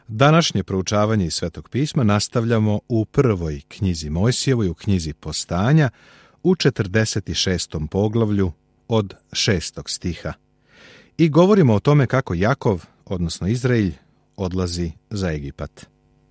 Današnje proučavanje iz Svetog pisma nastavljamo u prvoj knjizi Mojsijevoj, u knjizi Postanja, u 46. poglavlju od 6. stiha. I govorimo o tome kako Jakov, odnosno Izrael, odlazi za Egipat.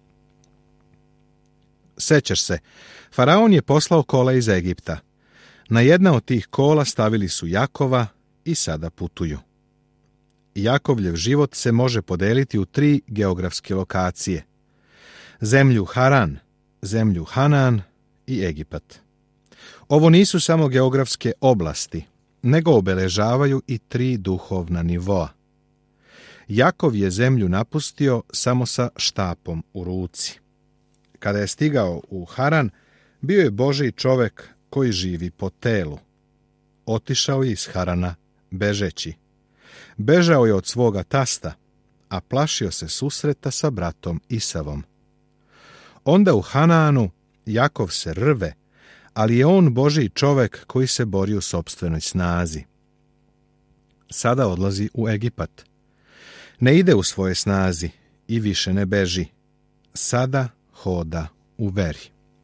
Sećaš se, Faraon je poslao kola iz Egipta. Na jedna od tih kola stavili su Jakova i sada putuju. Jakovljev život se može podeliti u 3 geografske lokacije: zemlju Haran, zemlju Hanan i Egipat. Ovo nisu samo geografske oblasti, nego obeležavaju i 3 duhovna nivoa. Jakov je zemlju napustio samo sa štapom u ruci. Kada je stigao u Haran, bio je Božji čovek koji živi po telu. Otišao je iz Harana bežeći. Bežao je od svoga tasta, a plašio se susreta sa bratom Isavom. Onda u Hananu Jakov se rve, ali je on Božji čovek koji se bori u sopstvenoj snazi. Sada odlazi u Egipat. Ne ide u svoje snazi i više ne beži. Sada hoda u veri.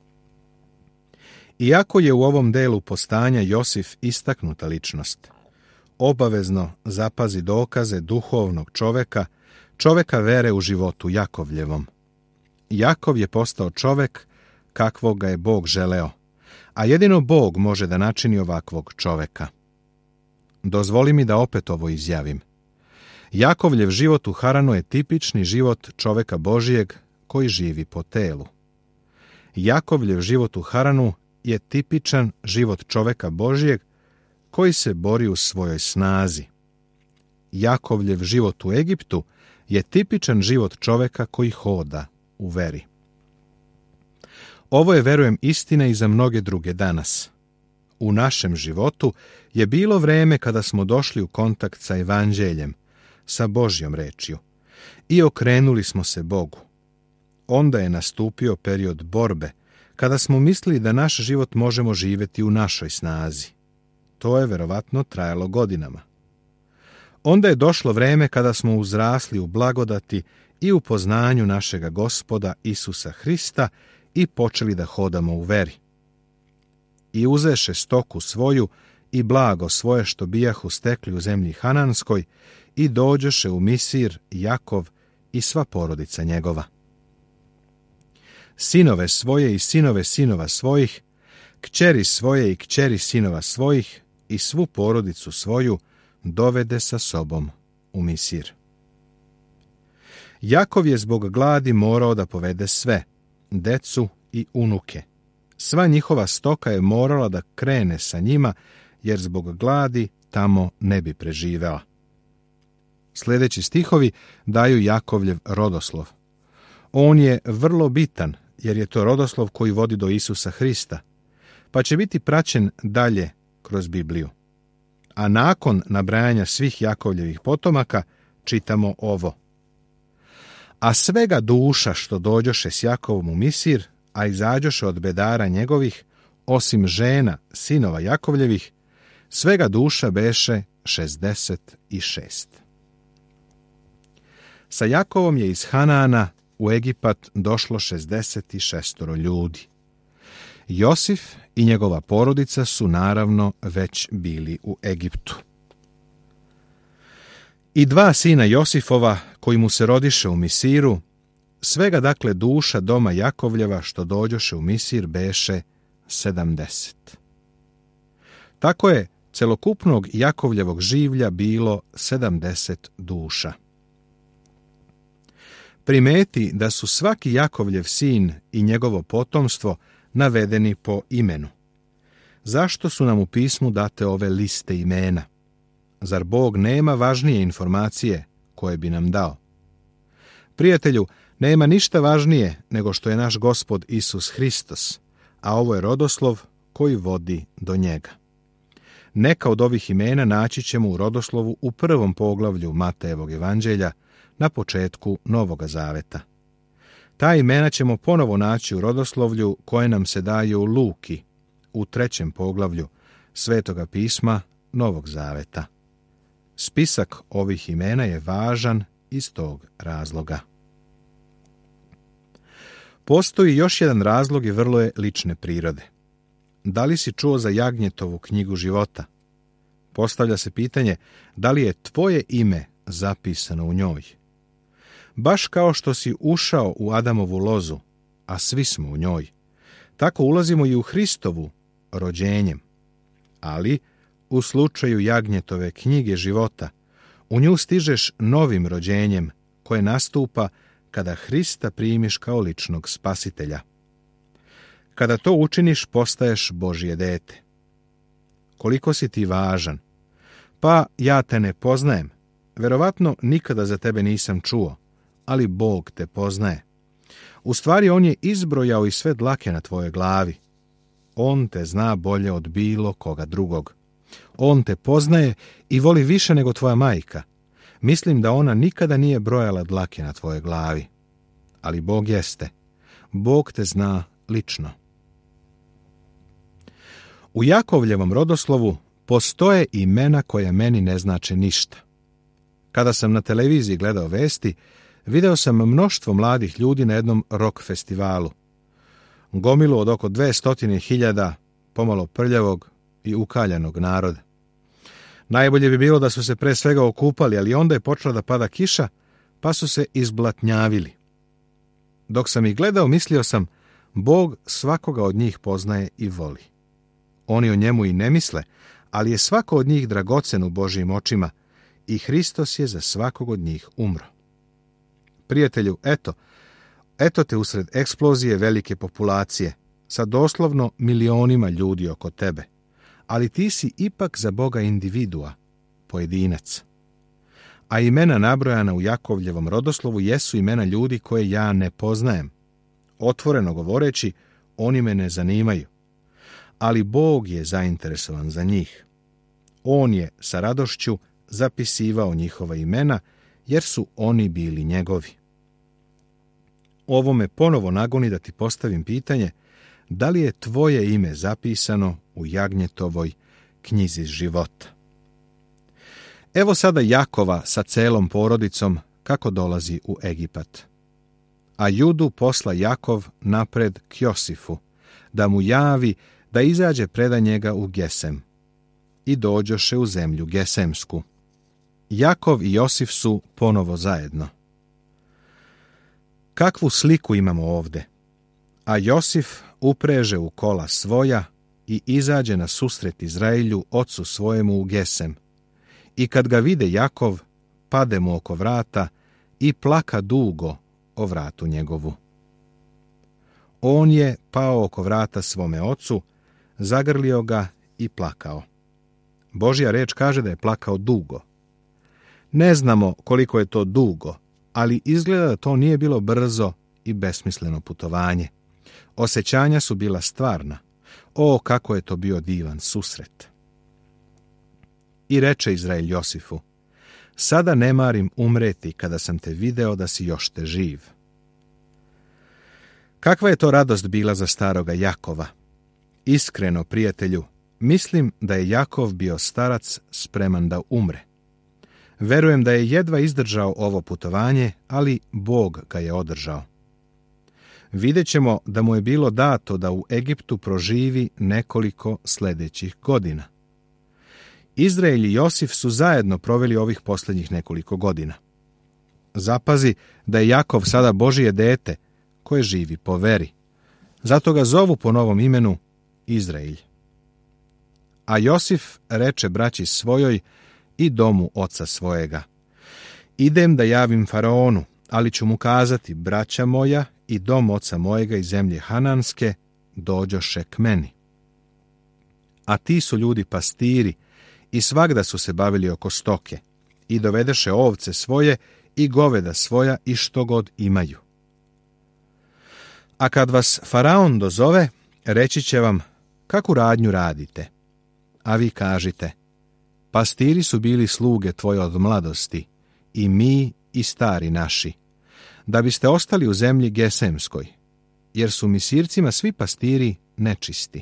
Iako je u ovom delu Postanja Josif istaknuta ličnost, obavezno zapazi dokaze duhovnog čoveka vere u životu Jakovljevom. Jakov je postao čovek kakvog ga je Bog želeo, a jedino Bog može da načini ovakvog čoveka. Dozvoli mi da opet ovo izjavim. Jakovljev život u Haranu je tipični život čoveka Božijeg koji živi po telu. Jakovljev život u Haranu je tipičan život čoveka Božijeg koji se bori u svojoj snazi. Jakovljev život u Egiptu je tipičan život čoveka koji hoda u veri. Ovo je, verujem, istina i za mnoge druge danas. U našem životu je bilo vreme kada smo došli u kontakt sa evanđeljem, sa Božjom rečju, i okrenuli smo se Bogu. Onda je nastupio period borbe, kada smo mislili da naš život možemo živjeti u našoj snazi. To je verovatno trajalo godinama. Onda je došlo vreme kada smo uzrasli u blagodati i u poznanju našega Gospoda Isusa Hrista i počeli da hodamo u veri. I uzeše stoku svoju i blago svoje što bijahu stekli u zemlji Hananskoj i dođoše u Misir Jakov i sva porodica njegova. Sinove svoje i sinove sinova svojih, kćeri svoje i kćeri sinova svojih i svu porodicu svoju dovede sa sobom u Misir. Jakov je zbog gladi morao da povede sve, decu i unuke. Sva njihova stoka je morala da krene sa njima, jer zbog gladi tamo ne bi preživela. Sljedeći stihovi daju Jakovljev rodoslov. On je vrlo bitan, jer je to rodoslov koji vodi do Isusa Hrista, pa će biti praćen dalje kroz Bibliju. A nakon nabrajanja svih Jakovljevih potomaka čitamo ovo. A svega duša što dođoše s Jakovom u Misir, a izađoše od bedara njegovih, osim žena, sinova Jakovljevih, svega duša beše 66. Sa Jakovom je iz Hanana u Egipat došlo 66 ljudi. Josif i njegova porodica su naravno već bili u Egiptu. I 2 sina Josifova, koji mu se rodiše u Misiru, svega dakle duša doma Jakovljeva što dođoše u Misir beše 70. Tako je celokupnog Jakovljevog življa bilo 70 duša. Primeti da su svaki Jakovljev sin i njegovo potomstvo navedeni po imenu. Zašto su nam u pismu date ove liste imena? Zar Bog nema važnije informacije koje bi nam dao? Prijatelju, nema ništa važnije nego što je naš Gospod Isus Hristos, a ovo je rodoslov koji vodi do njega. Neka od ovih imena naći ćemo u rodoslovu u 1. poglavlju Matejevog evanđelja na početku Novoga zaveta. Ta imena ćemo ponovo naći u rodoslovlju koje nam se daje u Luki, u 3. poglavlju Svetoga pisma Novog zaveta. Spisak ovih imena je važan iz tog razloga. Postoji još jedan razlog i vrlo je lične prirode. Da li si čuo za Jagnjetovu knjigu života? Postavlja se pitanje da li je tvoje ime zapisano u njoj. Baš kao što si ušao u Adamovu lozu, a svi smo u njoj, tako ulazimo i u Hristovu rođenjem. Ali, u slučaju Jagnjetove knjige života, u nju stižeš novim rođenjem koje nastupa kada Hrista primiš kao ličnog spasitelja. Kada to učiniš, postaješ Božje dete. Koliko si ti važan? Pa ja te ne poznajem. Verovatno nikada za tebe nisam čuo, ali Bog te poznaje. U stvari, on je izbrojao i sve dlake na tvojoj glavi. On te zna bolje od bilo koga drugog. On te poznaje i voli više nego tvoja majka. Mislim da ona nikada nije brojala dlake na tvojoj glavi. Ali Bog jeste. Bog te zna lično. U Jakovljevom rodoslovu postoje imena koja meni ne znače ništa. Kada sam na televiziji gledao vesti, video sam mnoštvo mladih ljudi na jednom rock festivalu. Gomilu od oko 200.000 pomalo prljavog i ukaljanog naroda. Najbolje bi bilo da su se pre svega okupali, ali onda je počela da pada kiša, pa su se izblatnjavili. Dok sam ih gledao, mislio sam, Bog svakoga od njih poznaje i voli. Oni o njemu i ne misle, ali je svako od njih dragocen u Božjim očima i Hristos je za svakog od njih umro. Prijatelju, eto te usred eksplozije velike populacije, sa doslovno milionima ljudi oko tebe, ali ti si ipak za Boga individua, pojedinac. A imena nabrojana u Jakovljevom rodoslovu jesu imena ljudi koje ja ne poznajem. Otvoreno govoreći, oni me ne zanimaju. Ali Bog je zainteresovan za njih. On je sa radošću zapisivao njihova imena, jer su oni bili njegovi. Ovo me ponovo nagoni da ti postavim pitanje, da li je tvoje ime zapisano u Jagnjetovoj knjizi života? Evo sada Jakova sa celom porodicom kako dolazi u Egipat. A Judu posla Jakov napred k Josifu, da mu javi da izađe preda njega u Gesem. I dođoše u zemlju Gesemsku. Jakov i Josif su ponovo zajedno. Kakvu sliku imamo ovde? A Josif upreže u kola svoja i izađe na susret Izraelju, ocu svojemu u Gesem. I kad ga vide Jakov, pade mu oko vrata i plaka dugo o vratu njegovu. On je pao oko vrata svome ocu, zagrlio ga i plakao. Božja reč kaže da je plakao dugo. Ne znamo koliko je to dugo, ali izgleda da to nije bilo brzo i besmisleno putovanje. Osjećanja su bila stvarna. O, kako je to bio divan susret. I reče Izrael Josifu, sada ne marim umreti kada sam te video da si još te živ. Kakva je to radost bila za staroga Jakova? Iskreno, prijatelju, mislim da je Jakov bio starac spreman da umre. Verujem da je jedva izdržao ovo putovanje, ali Bog ga je održao. Vidjet ćemo da mu je bilo dato da u Egiptu proživi nekoliko sljedećih godina. Izrael i Josif su zajedno proveli ovih posljednjih nekoliko godina. Zapazi da je Jakov sada Božje dete koje živi po veri. Zato ga zovu po novom imenu Izrael. A Josif reče braći svojoj i domu oca svojega, idem da javim faraonu, ali ću mu kazati, braća moja i dom oca mojega iz zemlje Hananske dođoše k meni. A ti su ljudi pastiri i svagda su se bavili oko stoke i dovedeše ovce svoje i goveda svoja i što god imaju. A kad vas faraon dozove, reći će vam, kakvu radnju radite? A vi kažite, pastiri su bili sluge tvoje od mladosti, i mi i stari naši, da biste ostali u zemlji Gesemskoj, jer su Misircima svi pastiri nečisti.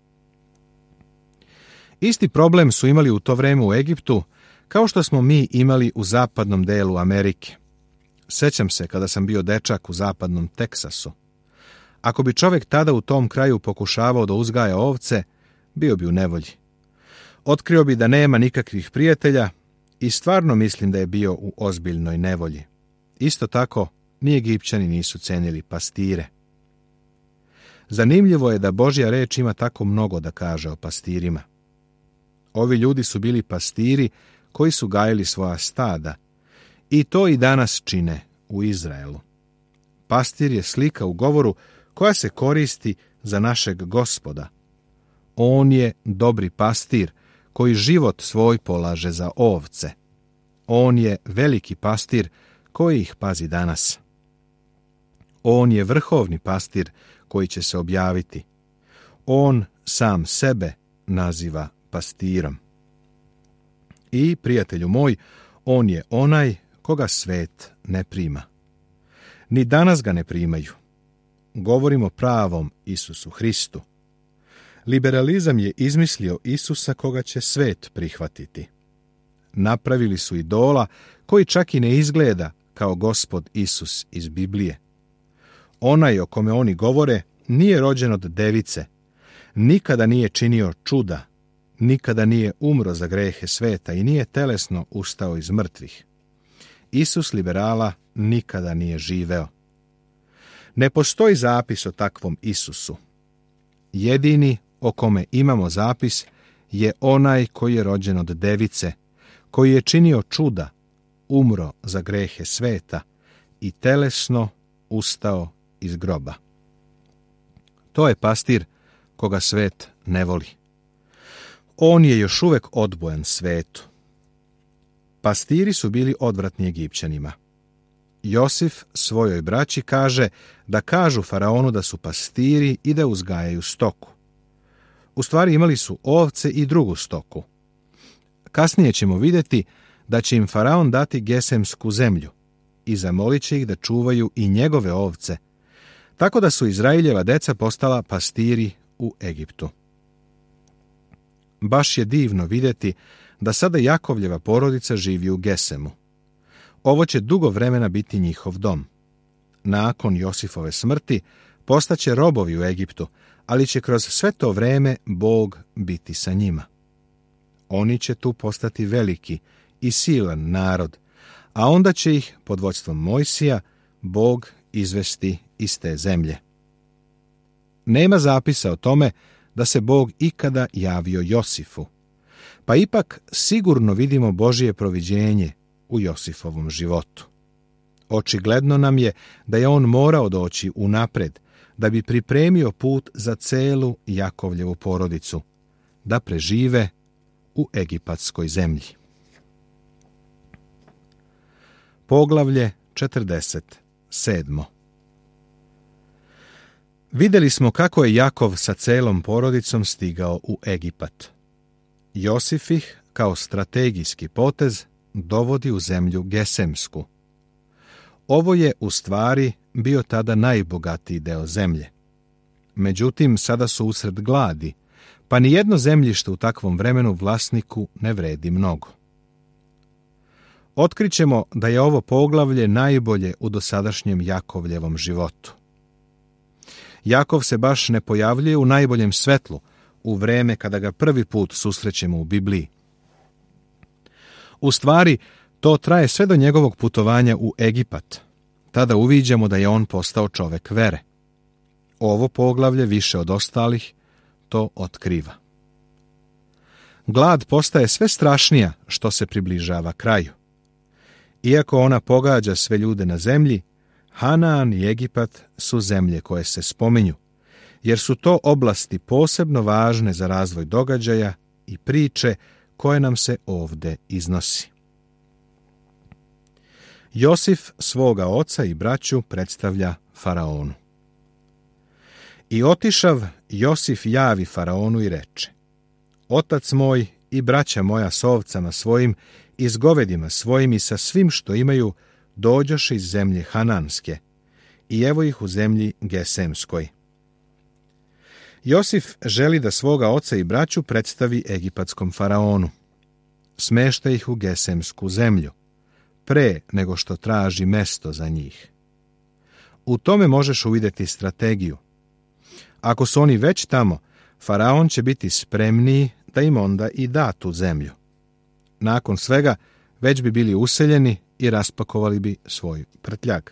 Isti problem su imali u to vreme u Egiptu, kao što smo mi imali u zapadnom delu Amerike. Sećam se kada sam bio dečak u zapadnom Teksasu. Ako bi čovjek tada u tom kraju pokušavao da uzgaja ovce, bio bi u nevolji. Otkrio bi da nema nikakvih prijatelja i stvarno mislim da je bio u ozbiljnoj nevolji. Isto tako, ni Egipćani nisu cenili pastire. Zanimljivo je da Božja reč ima tako mnogo da kaže o pastirima. Ovi ljudi su bili pastiri koji su gajili svoja stada i to i danas čine u Izraelu. Pastir je slika u govoru koja se koristi za našeg Gospoda. On je dobri pastir koji život svoj polaže za ovce. On je veliki pastir koji ih pazi danas. On je vrhovni pastir koji će se objaviti. On sam sebe naziva pastirom. I, prijatelju moj, on je onaj koga svet ne prima. Ni danas ga ne primaju. Govorimo pravom Isusu Hristu. Liberalizam je izmislio Isusa koga će svet prihvatiti. Napravili su idola koji čak i ne izgleda kao Gospod Isus iz Biblije. Onaj o kome oni govore nije rođen od device, nikada nije činio čuda, nikada nije umro za grehe sveta i nije telesno ustao iz mrtvih. Isus liberala nikada nije živeo. Ne postoji zapis o takvom Isusu. Jedini o kome imamo zapis je onaj koji je rođen od device, koji je činio čuda, umro za grehe sveta i telesno ustao iz groba. To je pastir koga svet ne voli. On je još uvek odbojan svetu. Pastiri su bili odvratni Egipćanima. Josif svojoj braći kaže da kažu faraonu da su pastiri i da uzgajaju stoku. U stvari imali su ovce i drugu stoku. Kasnije ćemo vidjeti da će im faraon dati Gesemsku zemlju i zamolit će ih da čuvaju i njegove ovce, tako da su Izraeljeva deca postala pastiri u Egiptu. Baš je divno vidjeti da sada Jakovljeva porodica živi u Gesemu. Ovo će dugo vremena biti njihov dom. Nakon Josifove smrti postaće robovi u Egiptu, ali će kroz sve to vreme Bog biti sa njima. Oni će tu postati veliki i silan narod, a onda će ih, pod vodstvom Mojsija, Bog izvesti iz te zemlje. Nema zapisa o tome da se Bog ikada javio Josifu, pa ipak sigurno vidimo Božje proviđenje u Josifovom životu. Očigledno nam je da je on morao doći unapred, da bi pripremio put za celu Jakovljevu porodicu, da prežive u egipatskoj zemlji. Poglavlje 47. Vidjeli smo kako je Jakov sa celom porodicom stigao u Egipat. Josif ih, kao strategijski potez, dovodi u zemlju Gesemsku. Ovo je u stvari bio tada najbogatiji deo zemlje. Međutim, sada su usred gladi, pa ni jedno zemljište u takvom vremenu vlasniku ne vredi mnogo. Otkrićemo da je ovo poglavlje najbolje u dosadašnjem Jakovljevom životu. Jakov se baš ne pojavljuje u najboljem svetlu, u vreme kada ga prvi put susrećemo u Bibliji. U stvari, to traje sve do njegovog putovanja u Egipat. Tada uviđamo da je on postao čovek vere. Ovo poglavlje više od ostalih to otkriva. Glad postaje sve strašnija što se približava kraju. Iako ona pogađa sve ljude na zemlji, Hanaan i Egipat su zemlje koje se spominju, jer su to oblasti posebno važne za razvoj događaja i priče koje nam se ovde iznosi. Josif svoga oca i braću predstavlja faraonu. I otišav Josif javi faraonu i reče: Otac moj i braća moja s ovcama svojim i s govedima svojim i sa svim što imaju dođoše iz zemlje Hananske i evo ih u zemlji Gesemskoj. Josif želi da svoga oca i braću predstavi egipatskom faraonu. Smešta ih u Gesemsku zemlju, pre nego što traži mesto za njih. U tome možeš uvidjeti strategiju, Ako su oni već tamo, Faraon će biti spremniji da im onda i da tu zemlju. Nakon svega, već bi bili useljeni i raspakovali bi svoj prtljag.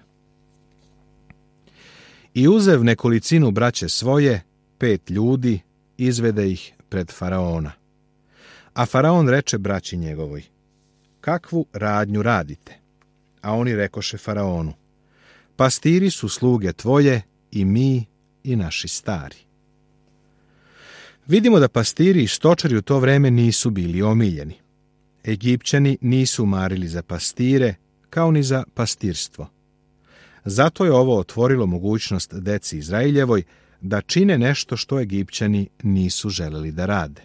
I uzev nekolicinu braće svoje, 5 ljudi, izvede ih pred Faraona. A Faraon reče braći njegovoj: kakvu radnju radite? A oni rekoše Faraonu: pastiri su sluge tvoje i mi i naši stari. Vidimo da pastiri i stočari u to vreme nisu bili omiljeni. Egipćani nisu marili za pastire, kao ni za pastirstvo. Zato je ovo otvorilo mogućnost deci Izraeljevoj da čine nešto što Egipćani nisu želeli da rade.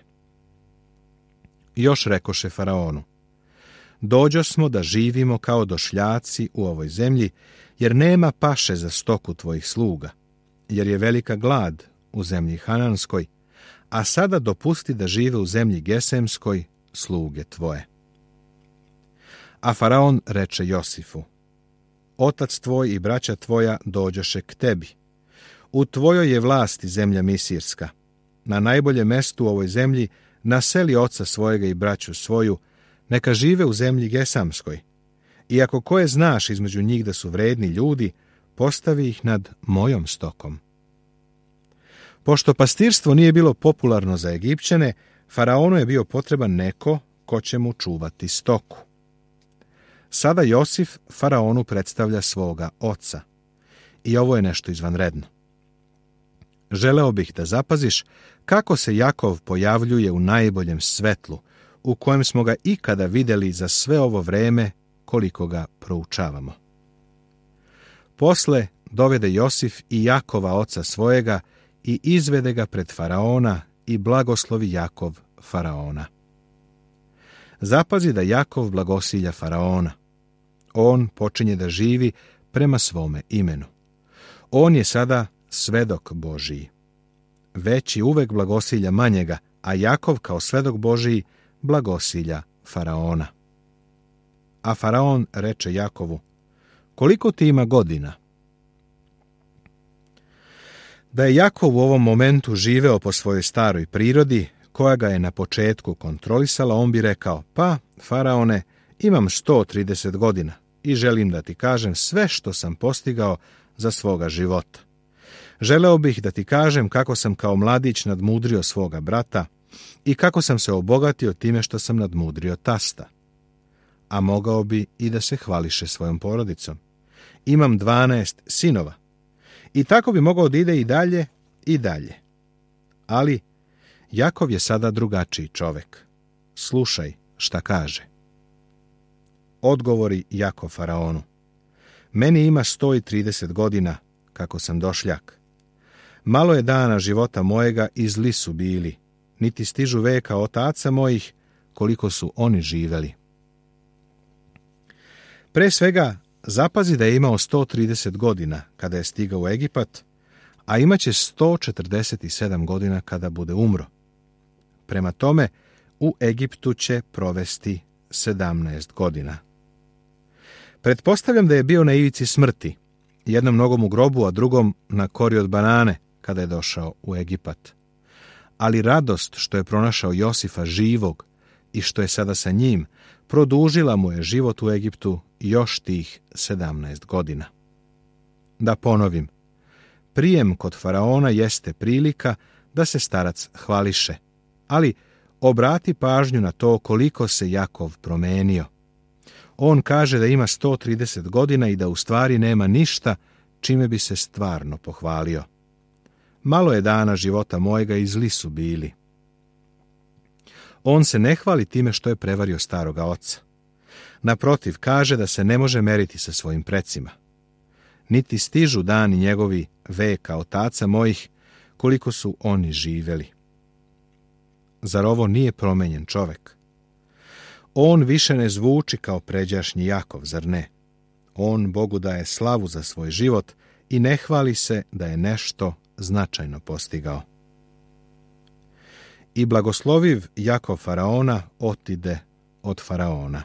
Još rekoše Faraonu: dođosmo da živimo kao došljaci u ovoj zemlji, jer nema paše za stoku tvojih sluga, jer je velika glad u zemlji Hananskoj, a sada dopusti da žive u zemlji Gesemskoj sluge tvoje. A Faraon reče Josifu: otac tvoj i braća tvoja dođoše k tebi. U tvojoj je vlasti zemlja Misirska. Na najboljem mestu u ovoj zemlji naseli oca svojega i braću svoju, neka žive u zemlji Gesamskoj. I ako koje znaš između njih da su vredni ljudi, postavi ih nad mojom stokom. Pošto pastirstvo nije bilo popularno za Egipćane, Faraonu je bio potreban neko ko će mu čuvati stoku. Sada Josif Faraonu predstavlja svoga oca. I ovo je nešto izvanredno. Želeo bih da zapaziš kako se Jakov pojavljuje u najboljem svetlu, u kojem smo ga ikada vidjeli za sve ovo vreme koliko ga proučavamo. Posle dovede Josif i Jakova oca svojega i izvede ga pred Faraona i blagoslovi Jakov Faraona. Zapazi da Jakov blagosilja Faraona. On počinje da živi prema svome imenu. On je sada svedok Božiji. Veći uvek blagosilja manjega, a Jakov kao svedok Božiji blagosilja Faraona. A Faraon reče Jakovu: koliko ti ima godina? Da je Jakov u ovom momentu živeo po svojoj staroj prirodi, koja ga je na početku kontrolisala, on bi rekao: pa, Faraone, imam 130 godina i želim da ti kažem sve što sam postigao za svoga života. Želeo bih da ti kažem kako sam kao mladić nadmudrio svoga brata i kako sam se obogatio time što sam nadmudrio tasta. A mogao bi i da se hvališe svojom porodicom. Imam 12 sinova. I tako bi mogao da ide i dalje i dalje. Ali Jakov je sada drugačiji čovek. Slušaj šta kaže. Odgovori Jakov Faraonu: meni ima 130 godina kako sam došljak. Malo je dana života mojega i zli su bili, niti stižu veka otaca mojih koliko su oni živeli. Pre svega, zapazi da je imao 130 godina kada je stigao u Egipat, a imaće 147 godina kada bude umro. Prema tome, u Egiptu će provesti 17 godina. Pretpostavljam da je bio na ivici smrti, jednom nogom u grobu, a drugom na kori od banane, kada je došao u Egipat. Ali radost što je pronašao Josifa živog i što je sada sa njim, produžila mu je život u Egiptu još tih 17 godina. Da ponovim, prijem kod Faraona jeste prilika da se starac hvališe, ali obrati pažnju na to koliko se Jakov promenio. On kaže da ima 130 godina i da u stvari nema ništa čime bi se stvarno pohvalio. Malo je dana života mojega i zli su bili. On se ne hvali time što je prevario staroga oca. Naprotiv, kaže da se ne može meriti sa svojim precima. Niti stižu dani njegovi veka otaca mojih koliko su oni živeli. Zar ovo nije promenjen čovek? On više ne zvuči kao pređašnji Jakov, zar ne? On Bogu daje slavu za svoj život i ne hvali se da je nešto značajno postigao. I blagosloviv Jakov Faraona otide od Faraona.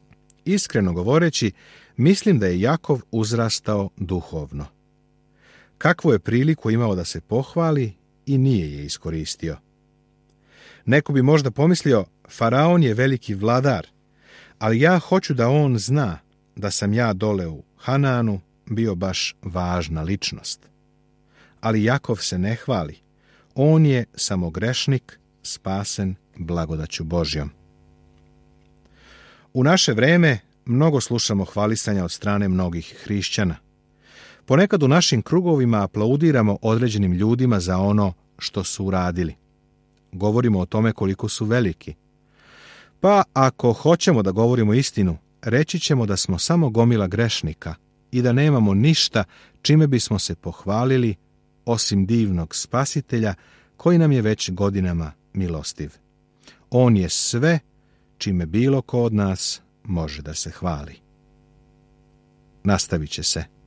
Iskreno govoreći, mislim da je Jakov uzrastao duhovno. kakvu je priliku imao da se pohvali i nije je iskoristio. Neko bi možda pomislio, Faraon je veliki vladar, ali ja hoću da on zna da sam ja dole u Hananu bio baš važna ličnost. Ali Jakov se ne hvali. On je samo grešnik, spasen blagodaću Božjom. U naše vreme mnogo slušamo hvalisanja od strane mnogih hrišćana. Ponekad u našim krugovima aplaudiramo određenim ljudima za ono što su uradili. Govorimo o tome koliko su veliki. Pa ako hoćemo da govorimo istinu, reći ćemo da smo samo gomila grešnika i da nemamo ništa čime bismo se pohvalili osim divnog spasitelja koji nam je već godinama milostiv. On je sve čime bilo ko od nas može da se hvali. Nastavit će se.